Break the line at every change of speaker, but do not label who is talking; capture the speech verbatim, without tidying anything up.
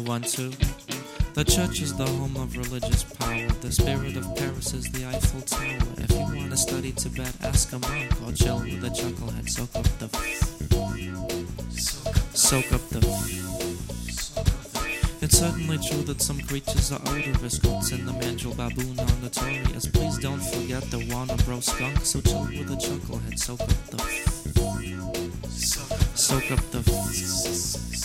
one two. The church is the home of religious power. The spirit of Paris is the Eiffel Tower. If you want to study Tibet, ask a monk or chill with a chucklehead. Soak up the Soak up the It's certainly true that some creatures are odorous. Goats and the mandrill baboon are notorious. Please don't forget the Warner Bros. Skunk. So chill with a chucklehead. Soak up the Soak up the